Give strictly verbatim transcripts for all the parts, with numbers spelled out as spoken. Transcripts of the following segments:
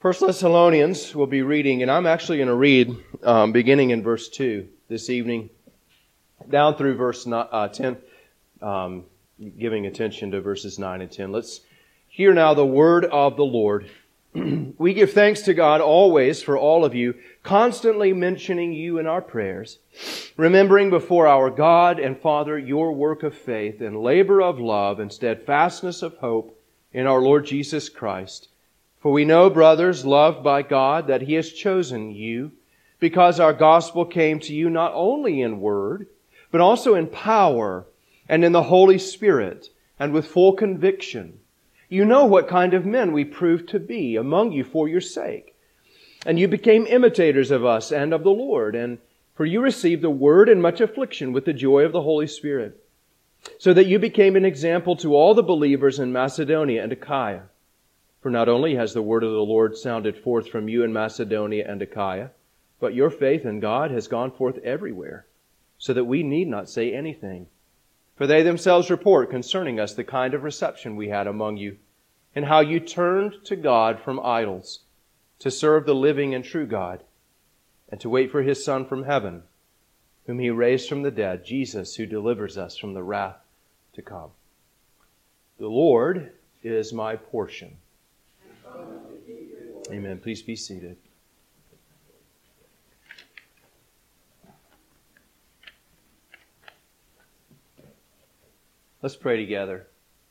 First Thessalonians we'll be reading, and I'm actually going to read um, beginning in verse two this evening, down through verse uh, ten, um, giving attention to verses nine and ten. Let's hear now the word of the Lord. We give thanks to God always for all of you, constantly mentioning you in our prayers, remembering before our God and Father your work of faith and labor of love and steadfastness of hope in our Lord Jesus Christ. For we know, brothers, loved by God, that He has chosen you, because our gospel came to you not only in word, but also in power and in the Holy Spirit, and with full conviction. You know what kind of men we proved to be among you for your sake. And you became imitators of us and of the Lord, and for you received the word in much affliction with the joy of the Holy Spirit, so that you became an example to all the believers in Macedonia and Achaia. For not only has the word of the Lord sounded forth from you in Macedonia and Achaia, but your faith in God has gone forth everywhere, so that we need not say anything. For they themselves report concerning us the kind of reception we had among you, and how you turned to God from idols, to serve the living and true God, and to wait for His Son from heaven, whom He raised from the dead, Jesus, who delivers us from the wrath to come. The Lord is my portion. Amen. Please be seated. Let's pray together.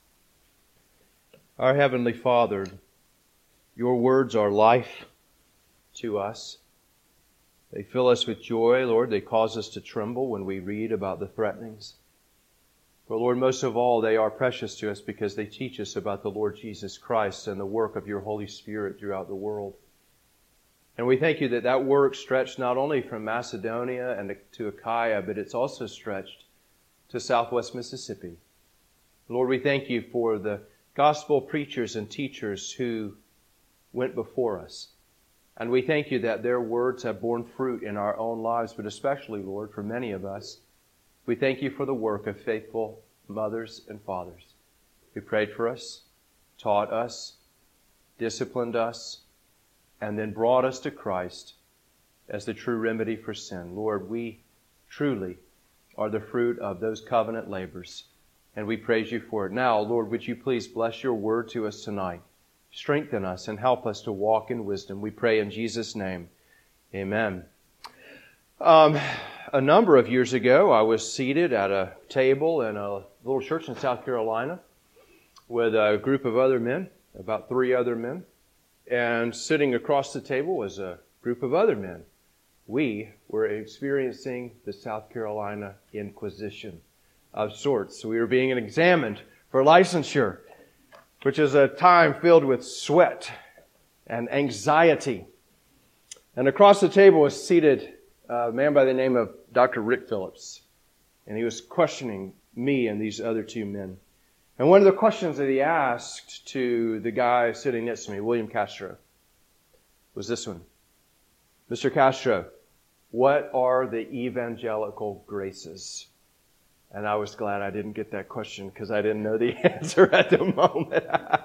Our Heavenly Father, your words are life to us. They fill us with joy, Lord. They cause us to tremble when we read about the threatenings. But Lord, most of all, they are precious to us because they teach us about the Lord Jesus Christ and the work of your Holy Spirit throughout the world. And we thank you that that work stretched not only from Macedonia and to Achaia, but it's also stretched to southwest Mississippi. Lord, we thank you for the gospel preachers and teachers who went before us. And we thank you that their words have borne fruit in our own lives, but especially, Lord, for many of us. We thank you for the work of faithful mothers and fathers who prayed for us, taught us, disciplined us, and then brought us to Christ as the true remedy for sin. Lord, we truly are the fruit of those covenant labors, and we praise you for it. Now, Lord, would you please bless your word to us tonight? Strengthen us and help us to walk in wisdom. We pray in Jesus' name. Amen. Um, a number of years ago, I was seated at a table in a little church in South Carolina with a group of other men, about three other men. And sitting across the table was a group of other men. We were experiencing the South Carolina Inquisition of sorts. We were being examined for licensure, which is a time filled with sweat and anxiety. And across the table was seated a man by the name of Doctor Rick Phillips. And he was questioning me and these other two men. And one of the questions that he asked to the guy sitting next to me, William Castro, was this one. Mister Castro, what are the evangelical graces? And I was glad I didn't get that question because I didn't know the answer at the moment.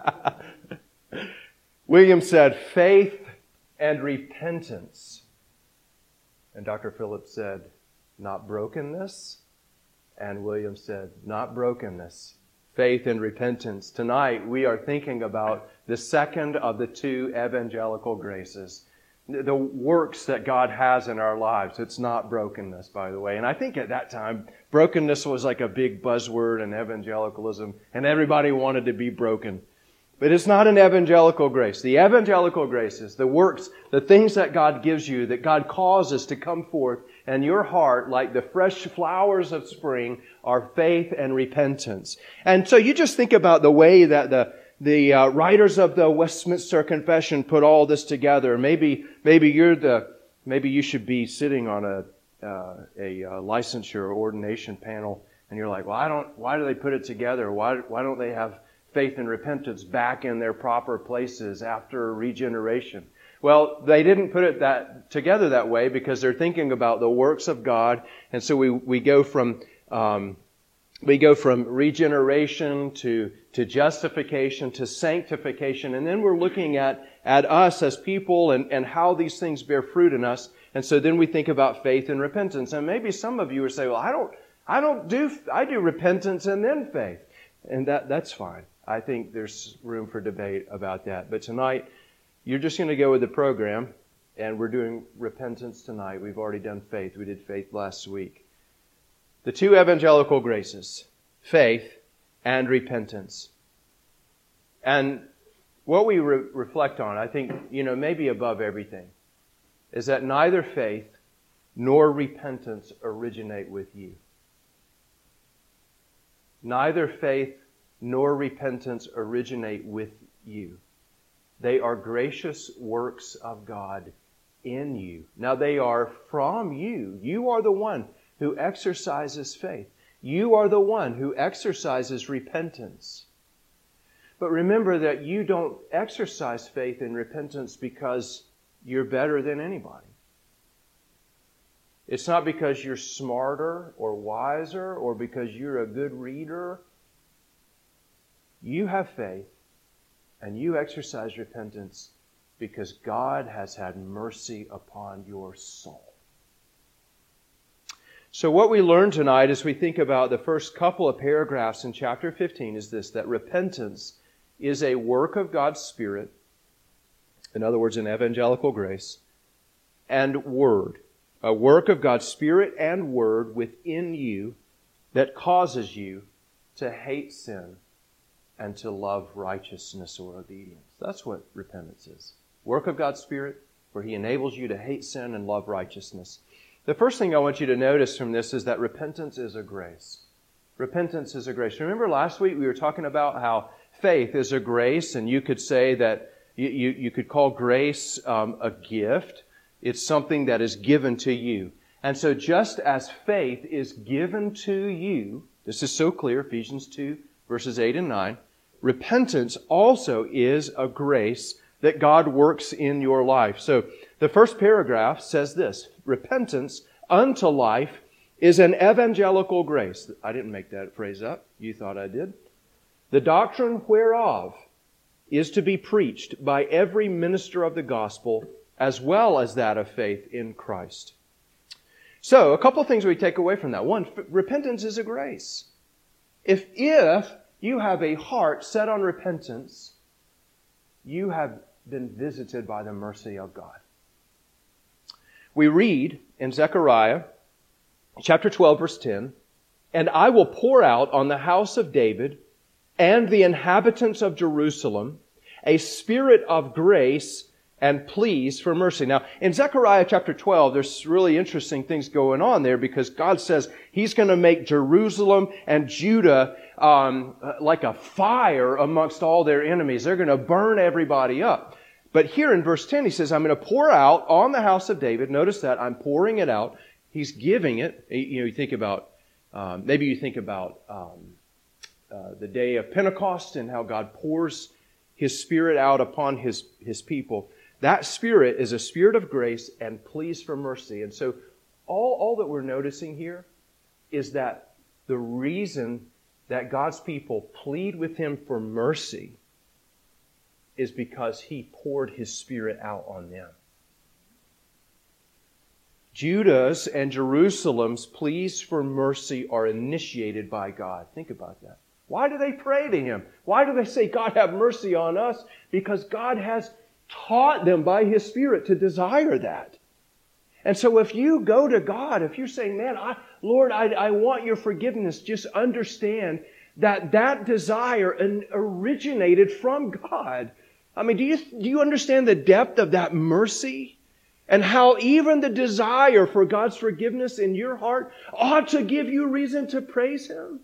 William said, faith and repentance. And Doctor Phillips said, not brokenness. And William said, not brokenness. Faith and repentance. Tonight we are thinking about the second of the two evangelical graces. The works that God has in our lives. It's not brokenness, by the way. And I think at that time, brokenness was like a big buzzword in evangelicalism, and everybody wanted to be broken. But it's not an evangelical grace. The evangelical grace is the works, the things that God gives you, that God causes to come forth, and your heart, like the fresh flowers of spring, are faith and repentance. And so you just think about the way that the The uh, writers of the Westminster Confession put all this together. Maybe, maybe you're the, maybe you should be sitting on a uh, a uh, licensure or ordination panel, and you're like, well, I don't. Why do they put it together? Why why don't they have faith and repentance back in their proper places after regeneration? Well, they didn't put it that together that way because they're thinking about the works of God, and so we we go from um, we go from regeneration to, to justification to sanctification. And then we're looking at, at us as people and, and how these things bear fruit in us. And so then we think about faith and repentance. And maybe some of you would say, well, I don't, I don't do, I do repentance and then faith. And that, that's fine. I think there's room for debate about that. But tonight, you're just going to go with the program. And we're doing repentance tonight. We've already done faith. We did faith last week. The two evangelical graces, faith and repentance. And what we re- reflect on, I think, you know, maybe above everything, is that neither faith nor repentance originate with you. Neither faith nor repentance originate with you. They are gracious works of God in you. Now they are from you. You are the one who exercises faith. You are the one who exercises repentance. But remember that you don't exercise faith and repentance because you're better than anybody. It's not because you're smarter or wiser or because you're a good reader. You have faith and you exercise repentance because God has had mercy upon your soul. So what we learn tonight as we think about the first couple of paragraphs in chapter fifteen is this, that repentance is a work of God's Spirit, in other words, an evangelical grace, and word, a work of God's Spirit and word within you that causes you to hate sin and to love righteousness or obedience. That's what repentance is. Work of God's Spirit, where He enables you to hate sin and love righteousness. The first thing I want you to notice from this is that repentance is a grace. Repentance is a grace. Remember last week we were talking about how faith is a grace, and you could say that you, you, you could call grace um, a gift. It's something that is given to you. And so just as faith is given to you, this is so clear, Ephesians two, verses eight and nine, repentance also is a grace that God works in your life. So the first paragraph says this, repentance unto life is an evangelical grace. I didn't make that phrase up. You thought I did. The doctrine whereof is to be preached by every minister of the gospel as well as that of faith in Christ. So, a couple of things we take away from that. One, repentance is a grace. If, if you have a heart set on repentance, you have been visited by the mercy of God. We read in Zechariah chapter twelve, verse ten, "And I will pour out on the house of David and the inhabitants of Jerusalem a spirit of grace and pleas for mercy." Now, in Zechariah chapter twelve, there's really interesting things going on there because God says He's going to make Jerusalem and Judah um, like a fire amongst all their enemies. They're going to burn everybody up. But here in verse ten, He says, I'm going to pour out on the house of David. Notice that, I'm pouring it out. He's giving it. You know, you think about, um, maybe you think about um, uh, the day of Pentecost and how God pours His Spirit out upon His, His people. That Spirit is a spirit of grace and pleas for mercy. And so all, all that we're noticing here is that the reason that God's people plead with Him for mercy is because He poured His Spirit out on them. Judah's and Jerusalem's pleas for mercy are initiated by God. Think about that. Why do they pray to Him? Why do they say, God, have mercy on us? Because God has taught them by His Spirit to desire that. And so if you go to God, if you're saying, man, I, Lord, I, I want your forgiveness, just understand that that desire originated from God. I mean, do you, do you understand the depth of that mercy? And how even the desire for God's forgiveness in your heart ought to give you reason to praise Him?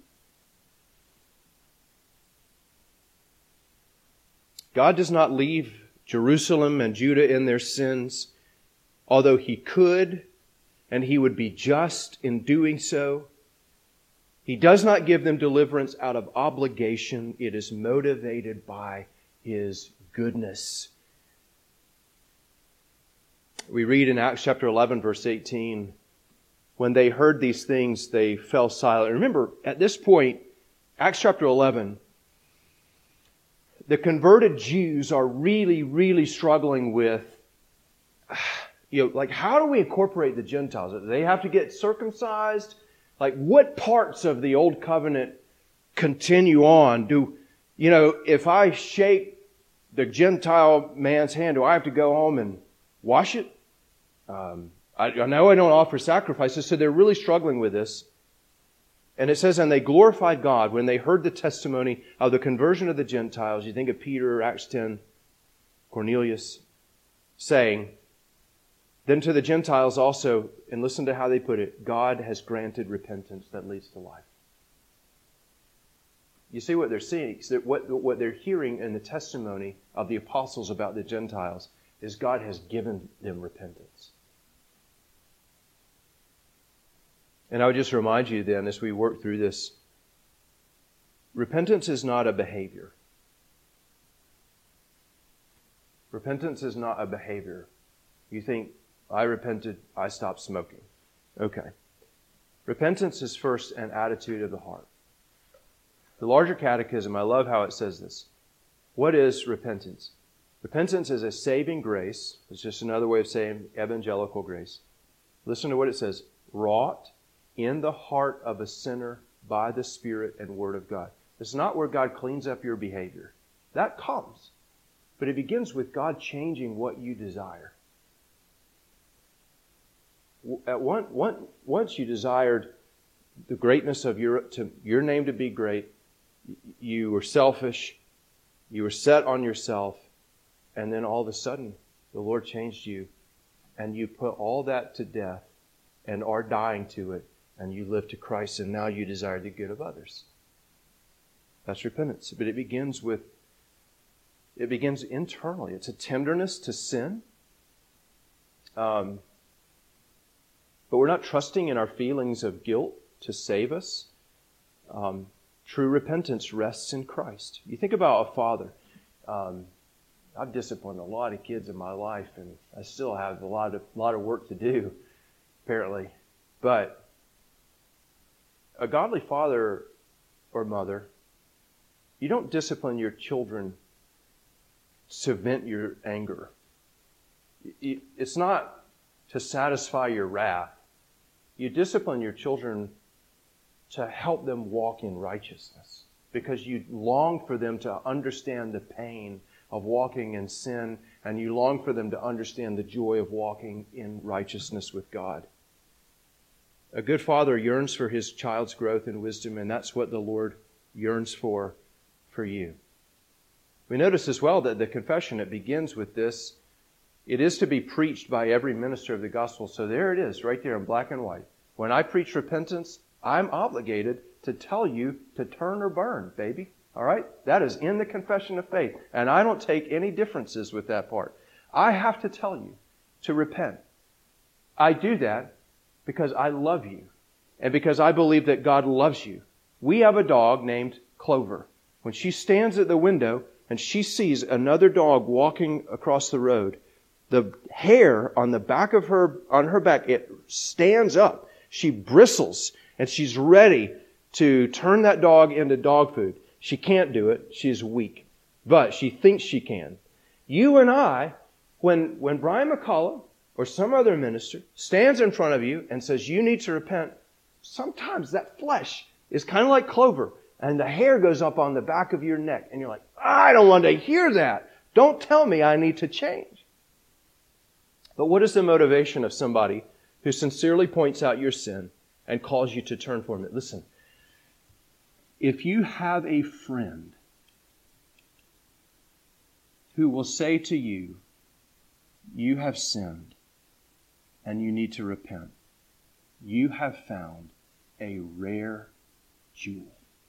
God does not leave Jerusalem and Judah in their sins, although He could, and He would be just in doing so. He does not give them deliverance out of obligation. It is motivated by His goodness. We read in Acts chapter eleven, verse eighteen, when they heard these things, they fell silent. Remember, at this point, Acts chapter eleven, the converted Jews are really, really struggling with, you know, like, how do we incorporate the Gentiles? Do they have to get circumcised? Like, what parts of the Old Covenant continue on? Do, you know, if I shake the Gentile man's hand, do I have to go home and wash it? Um, I, I know I don't offer sacrifices, so they're really struggling with this. And it says, and they glorified God when they heard the testimony of the conversion of the Gentiles. You think of Peter, Acts ten, Cornelius, saying, then to the Gentiles also, and listen to how they put it, God has granted repentance that leads to life. You see what they're seeing, that what, what they're hearing in the testimony of the apostles about the Gentiles is God has given them repentance. And I would just remind you then, as we work through this, repentance is not a behavior. Repentance is not a behavior. You think, I repented, I stopped smoking. Okay. Repentance is first an attitude of the heart. The larger catechism, I love how it says this. What is repentance? Repentance is a saving grace. It's just another way of saying evangelical grace. Listen to what it says. Wrought in the heart of a sinner by the Spirit and Word of God. It's not where God cleans up your behavior. That comes. But it begins with God changing what you desire. At one, one, once you desired the greatness of your, to, your name to be great, you were selfish, you were set on yourself, and then all of a sudden the Lord changed you, and you put all that to death and are dying to it, and you live to Christ, and now you desire the good of others. That's repentance. But it begins with, it begins internally. It's a tenderness to sin. Um, but we're not trusting in our feelings of guilt to save us. Um, true repentance rests in Christ. You think about a father. Um, I've disciplined a lot of kids in my life, and I still have a lot of lot of work to do, apparently. But a godly father or mother, you don't discipline your children to vent your anger. It's not to satisfy your wrath. You discipline your children to help them walk in righteousness, because you long for them to understand the pain of walking in sin, and you long for them to understand the joy of walking in righteousness with God. A good father yearns for his child's growth and wisdom, and that's what the Lord yearns for for you. We notice as well that the confession, it begins with this. It is to be preached by every minister of the gospel. So there it is, right there in black and white. When I preach repentance, I'm obligated to tell you to turn or burn, baby. All right? That is in the confession of faith. And I don't take any differences with that part. I have to tell you to repent. I do that because I love you and because I believe that God loves you. We have a dog named Clover. When she stands at the window and she sees another dog walking across the road, the hair on the back of her, on her back, it stands up. She bristles and she's ready to turn that dog into dog food. She can't do it. She's weak. But she thinks she can. You and I, when, when Brian McCullough or some other minister stands in front of you and says, you need to repent, sometimes that flesh is kind of like Clover, and the hair goes up on the back of your neck, and you're like, I don't want to hear that. Don't tell me I need to change. But what is the motivation of somebody who sincerely points out your sin and calls you to turn from it? Listen, if you have a friend who will say to you, you have sinned and you need to repent, you have found a rare jewel.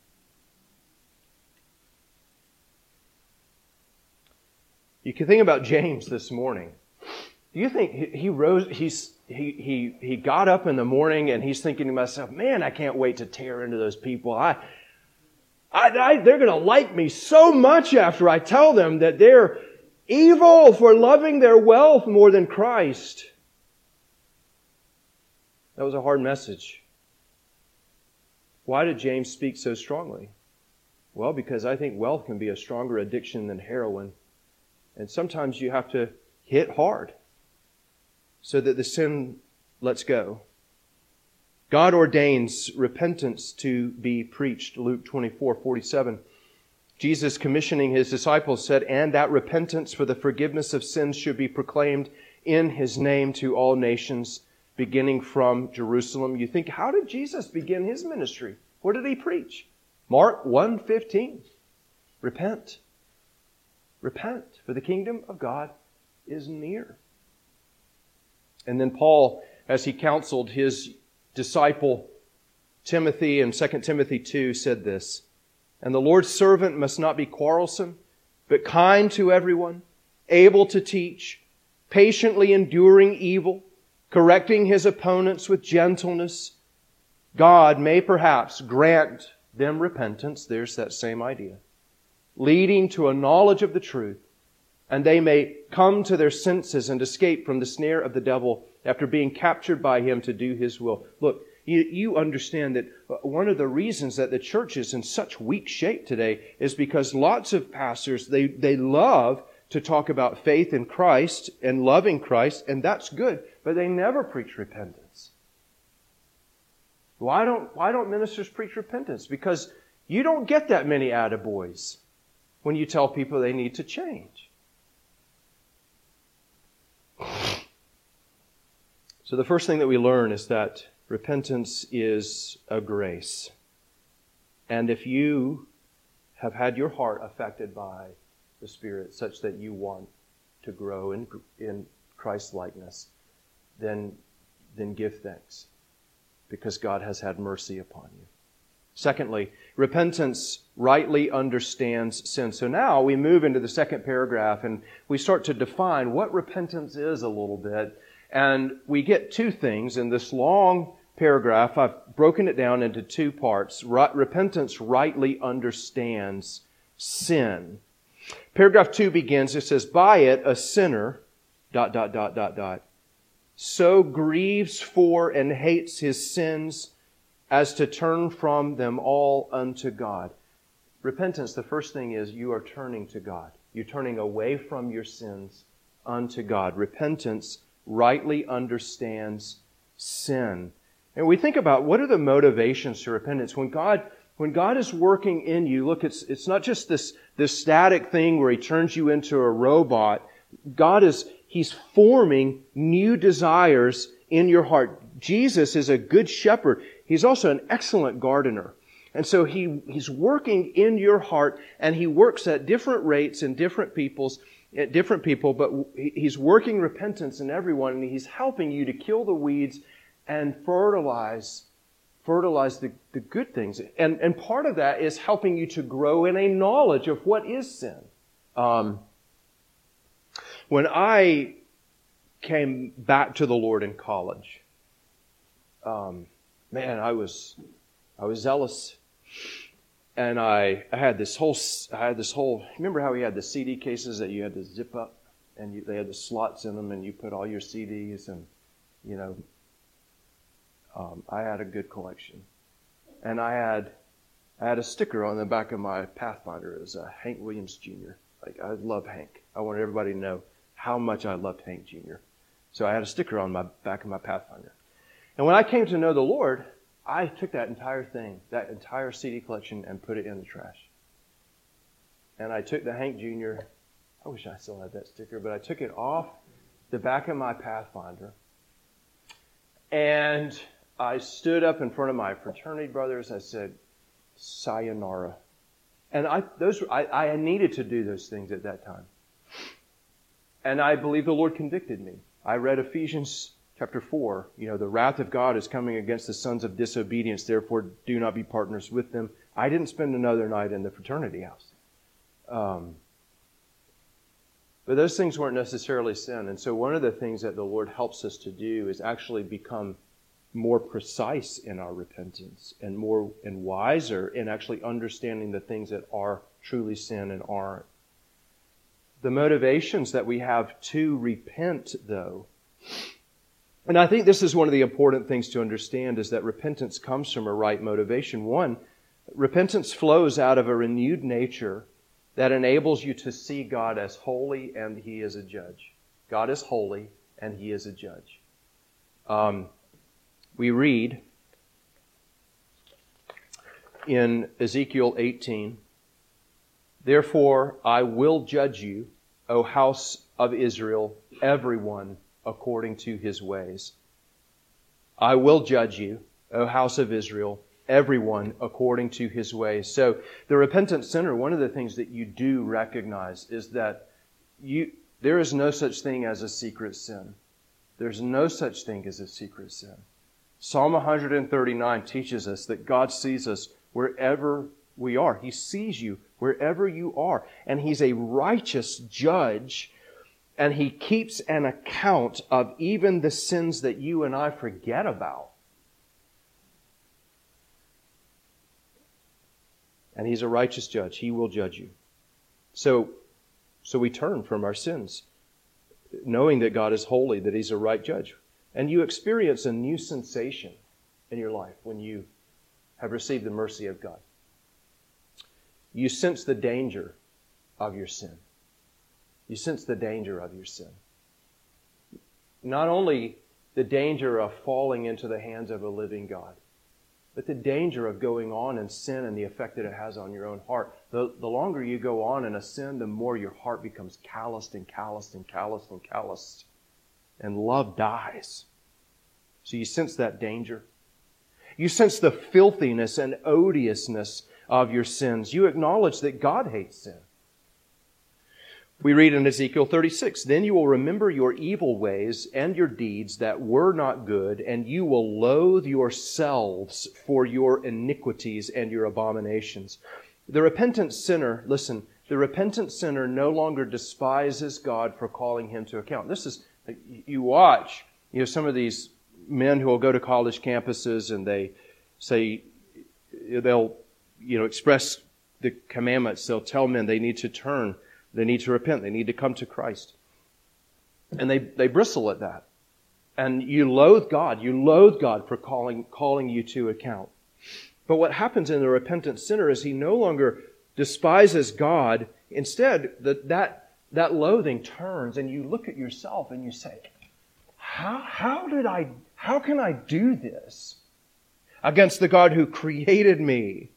You can think about James this morning. Do you think he, he rose, he's, he, he, he got up in the morning and he's thinking to himself, man, I can't wait to tear into those people. I, I, I they're going to like me so much after I tell them that they're evil for loving their wealth more than Christ. That was a hard message. Why did James speak so strongly? Well, because I think wealth can be a stronger addiction than heroin. And sometimes you have to hit hard so that the sin lets go. God ordains repentance to be preached. Luke twenty-four forty-seven. Jesus, commissioning His disciples, said, "And that repentance for the forgiveness of sins should be proclaimed in His name to all nations, beginning from Jerusalem." You think, how did Jesus begin His ministry? What did He preach? Mark one fifteen. Repent. Repent, for the kingdom of God is near. And then Paul, as he counseled his disciple Timothy in Second Timothy two, said this, "And the Lord's servant must not be quarrelsome, but kind to everyone, able to teach, patiently enduring evil, correcting his opponents with gentleness. God may perhaps grant them repentance," there's that same idea, "leading to a knowledge of the truth, and they may come to their senses and escape from the snare of the devil after being captured by him to do his will." Look, you, you understand that one of the reasons that the church is in such weak shape today is because lots of pastors, they, they love to talk about faith in Christ and loving Christ, and that's good, but they never preach repentance. Why don't, why don't ministers preach repentance? Because you don't get that many attaboys when you tell people they need to change. So the first thing that we learn is that repentance is a grace. And if you have had your heart affected by the Spirit such that you want to grow in, in Christ's likeness, then, then give thanks, because God has had mercy upon you. Secondly, repentance rightly understands sin. So now we move into the second paragraph and we start to define what repentance is a little bit. And we get two things in this long paragraph. I've broken it down into two parts. Repentance rightly understands sin. Paragraph two begins, it says, "By it a sinner, dot, dot, dot, dot, dot, so grieves for and hates his sins as to turn from them all unto God." Repentance, the first thing is you are turning to God. You're turning away from your sins unto God. Repentance rightly understands sin. And we think about what are the motivations to repentance. When God, when God is working in you, look, it's, it's not just this, this static thing where He turns you into a robot. God is, He's forming new desires in your heart. Jesus is a good shepherd. He's also an excellent gardener. And so he, He's working in your heart, and He works at different rates in different people's, at different people, but He's working repentance in everyone, and He's helping you to kill the weeds and fertilize, fertilize the, the good things. And, and part of that is helping you to grow in a knowledge of what is sin. Um, when I came back to the Lord in college, um, man, I was, I was zealous. And I, I had this whole, I had this whole, remember how we had the C D cases that you had to zip up and you, they had the slots in them and you put all your C Ds and, you know, um, I had a good collection. And I had, I had a sticker on the back of my Pathfinder. It was uh, Hank Williams Junior Like, I love Hank. I wanted everybody to know how much I loved Hank Junior So I had a sticker on my back of my Pathfinder. And when I came to know the Lord, I took that entire thing, that entire C D collection, and put it in the trash. And I took the Hank Junior, I wish I still had that sticker, but I took it off the back of my Pathfinder. And I stood up in front of my fraternity brothers. I said, sayonara. And I, those, I, I needed to do those things at that time. And I believe the Lord convicted me. I read Ephesians chapter four, you know, the wrath of God is coming against the sons of disobedience, therefore do not be partners with them. I didn't spend another night in the fraternity house. Um, but those things weren't necessarily sin. And so one of the things that the Lord helps us to do is actually become more precise in our repentance and more and wiser in actually understanding the things that are truly sin and aren't. The motivations that we have to repent, though, And I think this is one of the important things to understand, is that repentance comes from a right motivation. One, repentance flows out of a renewed nature that enables you to see God as holy and He is a judge. God is holy and He is a judge. Um, we read in Ezekiel eighteen, "Therefore I will judge you, O house of Israel, everyone according to his ways. I will judge you, O house of Israel, everyone according to his ways." So the repentant sinner, one of the things that you do recognize is that you there is no such thing as a secret sin. There's no such thing as a secret sin. Psalm one thirty-nine teaches us that God sees us wherever we are. He sees you wherever you are. And He's a righteous judge. And He keeps an account of even the sins that you and I forget about. And He's a righteous judge. He will judge you. So, so we turn from our sins, knowing that God is holy, that He's a right judge. And you experience a new sensation in your life when you have received the mercy of God. You sense the danger of your sin. You sense the danger of your sin. Not only the danger of falling into the hands of a living God, but the danger of going on in sin and the effect that it has on your own heart. The, the longer you go on in a sin, the more your heart becomes calloused and calloused and calloused and calloused. And love dies. So you sense that danger. You sense the filthiness and odiousness of your sins. You acknowledge that God hates sin. We read in Ezekiel thirty-six, "Then you will remember your evil ways and your deeds that were not good, and you will loathe yourselves for your iniquities and your abominations." The repentant sinner, listen, the repentant sinner no longer despises God for calling him to account. This is, you watch, you know, some of these men who will go to college campuses and they say, they'll, you know, express the commandments. They'll tell men they need to turn. They need to repent. They need to come to Christ. And they, they bristle at that. And you loathe God. You loathe God for calling, calling you to account. But what happens in the repentant sinner is he no longer despises God. Instead, that, that, that loathing turns and you look at yourself and you say, how, how did I, how can I do this against the God who created me?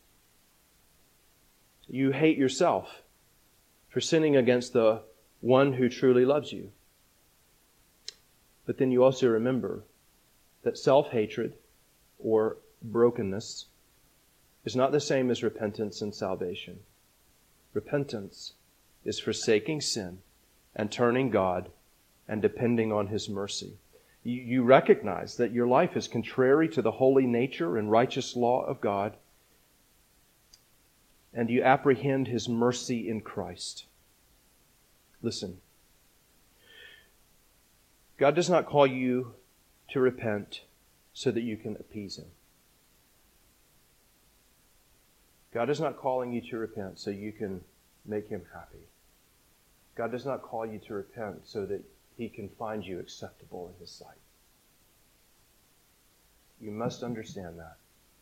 You hate yourself for sinning against the one who truly loves you. But then you also remember that self-hatred or brokenness is not the same as repentance and salvation. Repentance is forsaking sin and turning God and depending on His mercy. You, you recognize that your life is contrary to the holy nature and righteous law of God, and you apprehend His mercy in Christ. Listen. God does not call you to repent so that you can appease Him. God is not calling you to repent so you can make Him happy. God does not call you to repent so that He can find you acceptable in His sight. You must understand that.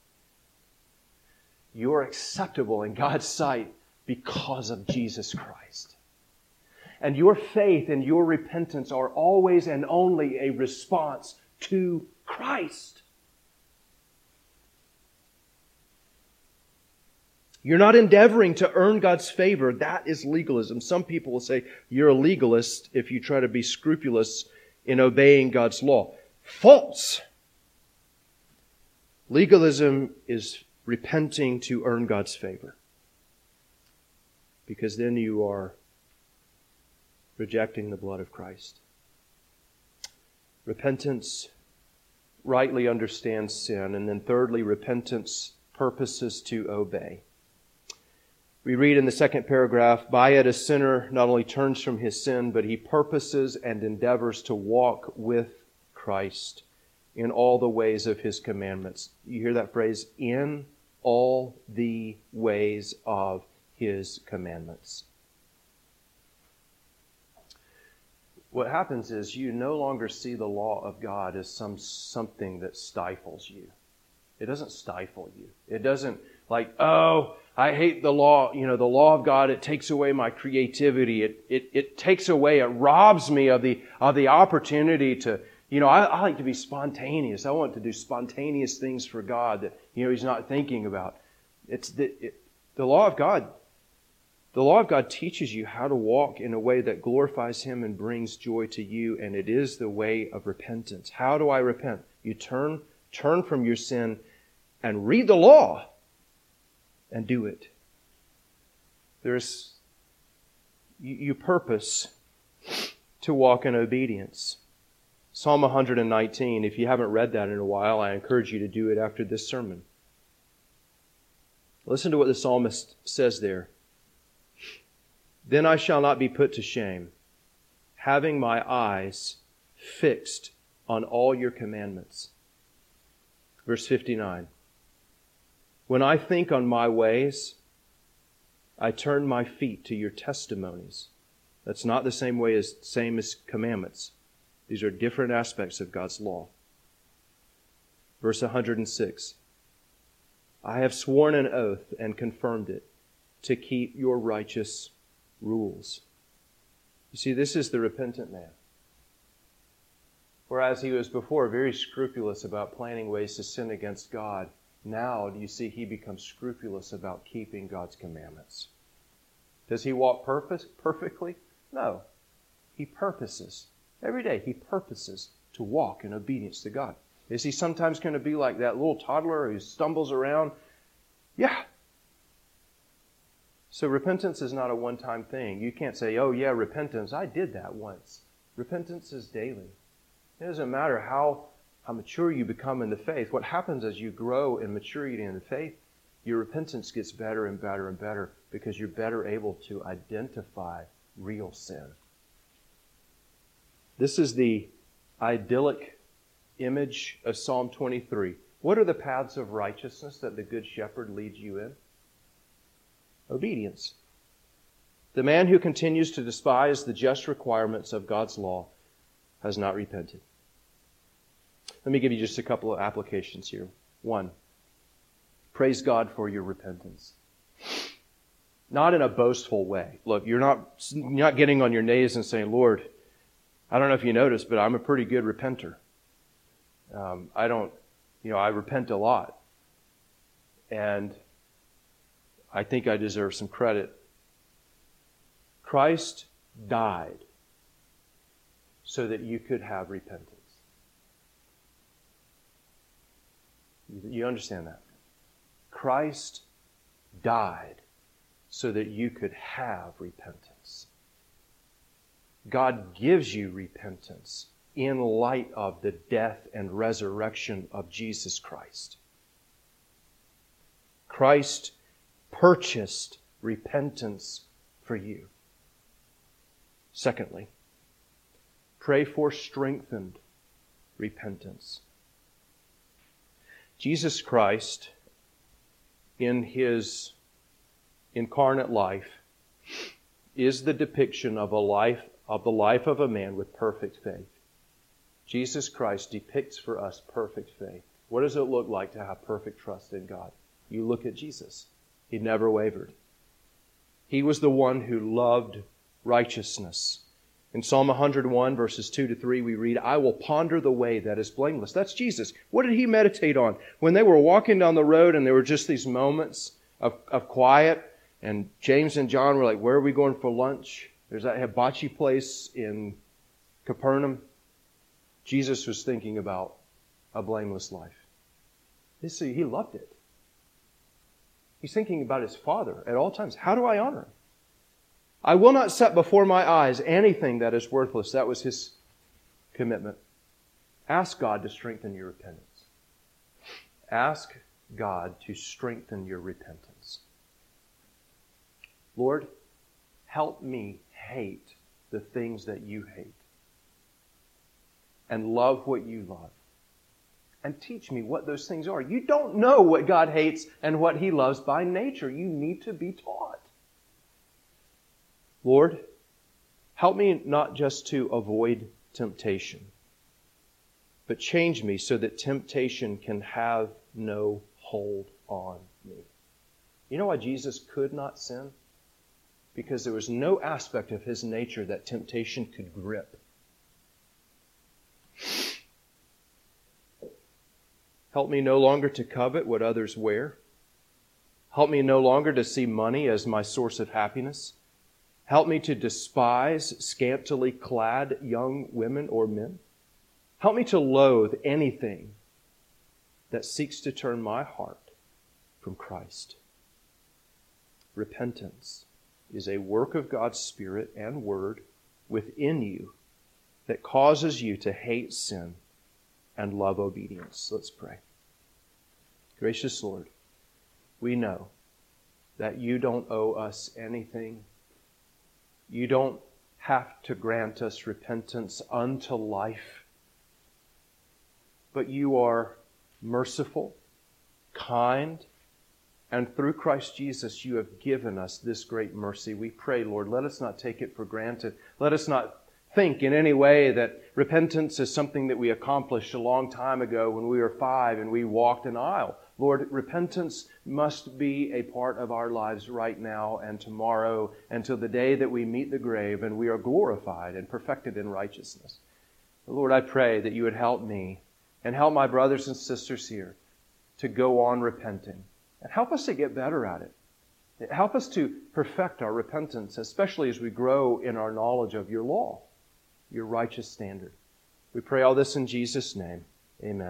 You are acceptable in God's sight because of Jesus Christ. And your faith and your repentance are always and only a response to Christ. You're not endeavoring to earn God's favor. That is legalism. Some people will say you're a legalist if you try to be scrupulous in obeying God's law. False! Legalism is repenting to earn God's favor. Because then you are rejecting the blood of Christ. Repentance rightly understands sin. And then thirdly, repentance purposes to obey. We read in the second paragraph, "By it a sinner not only turns from his sin, but he purposes and endeavors to walk with Christ in all the ways of His commandments." You hear that phrase? In all the ways of His commandments. what happens is you no longer see the law of God as some something that stifles you. It doesn't stifle you. It doesn't like, oh, I hate the law. You know, the law of God, it takes away my creativity. It it it takes away, it robs me of the of the opportunity to, you know, I, I like to be spontaneous. I want to do spontaneous things for God that, you know, He's not thinking about. It's the, it, the law of God. The law of God teaches you how to walk in a way that glorifies Him and brings joy to you, and it is the way of repentance. How do I repent? You turn, turn from your sin and read the law and do it. There's, you, you purpose to walk in obedience. Psalm one hundred nineteen, if you haven't read that in a while, I encourage you to do it after this sermon. Listen to what the psalmist says there. Then I shall not be put to shame, having my eyes fixed on all your commandments. Verse fifty-nine. When I think on my ways, I turn my feet to your testimonies. That's not the same way as same as commandments. These are different aspects of God's law. Verse one hundred six. I have sworn an oath and confirmed it to keep your righteous rules. You see, this is the repentant man. Whereas he was before very scrupulous about planning ways to sin against God, now do you see he becomes scrupulous about keeping God's commandments. Does he walk perfect, perfectly? No. He purposes. Every day he purposes to walk in obedience to God. Is he sometimes going to be like that little toddler who stumbles around? Yeah. So repentance is not a one-time thing. You can't say, oh yeah, repentance, I did that once. Repentance is daily. It doesn't matter how, how mature you become in the faith. What happens as you grow in maturity in the faith, your repentance gets better and better and better because you're better able to identify real sin. This is the idyllic image of Psalm twenty-three. What are the paths of righteousness that the Good Shepherd leads you in? Obedience. The man who continues to despise the just requirements of God's law has not repented. Let me give you just a couple of applications here. One, praise God for your repentance. Not in a boastful way. Look, you're not, you're not getting on your knees and saying, Lord, I don't know if you noticed, but I'm a pretty good repenter. Um, I don't, you know, I repent a lot. And I think I deserve some credit. Christ died so that you could have repentance. You understand that? Christ died so that you could have repentance. God gives you repentance in light of the death and resurrection of Jesus Christ. Christ purchased repentance for you. Secondly, pray for strengthened repentance. Jesus Christ, in His incarnate life, is the depiction of a life of the life of a man with perfect faith. Jesus Christ depicts for us perfect faith. What does it look like to have perfect trust in God? You look at Jesus. He never wavered. He was the one who loved righteousness. In Psalm one hundred one, verses two to three, we read, I will ponder the way that is blameless. That's Jesus. What did He meditate on? When they were walking down the road and there were just these moments of, of quiet, and James and John were like, where are we going for lunch? There's that hibachi place in Capernaum. Jesus was thinking about a blameless life. You see, He loved it. He's thinking about His Father at all times. How do I honor Him? I will not set before my eyes anything that is worthless. That was His commitment. Ask God to strengthen your repentance. Ask God to strengthen your repentance. Lord, help me hate the things that you hate and love what you love. And teach me what those things are. You don't know what God hates and what He loves by nature. You need to be taught. Lord, Help me not just to avoid temptation, but change me so that temptation can have no hold on me. You know why Jesus could not sin? Because there was no aspect of his nature that temptation could grip. Help me no longer to covet what others wear. Help me no longer to see money as my source of happiness. Help me to despise scantily clad young women or men. Help me to loathe anything that seeks to turn my heart from Christ. Repentance is a work of God's Spirit and Word within you that causes you to hate sin and love obedience. Let's pray. Gracious Lord, we know that you don't owe us anything. You don't have to grant us repentance unto life. But you are merciful, kind, and through Christ Jesus you have given us this great mercy. We pray, Lord, let us not take it for granted. Let us not think in any way that repentance is something that we accomplished a long time ago when we were five and we walked an aisle. Lord, repentance must be a part of our lives right now and tomorrow until the day that we meet the grave and we are glorified and perfected in righteousness. Lord, I pray that you would help me and help my brothers and sisters here to go on repenting. And help us to get better at it. Help us to perfect our repentance, especially as we grow in our knowledge of your law, your righteous standard. We pray all this in Jesus' name. Amen.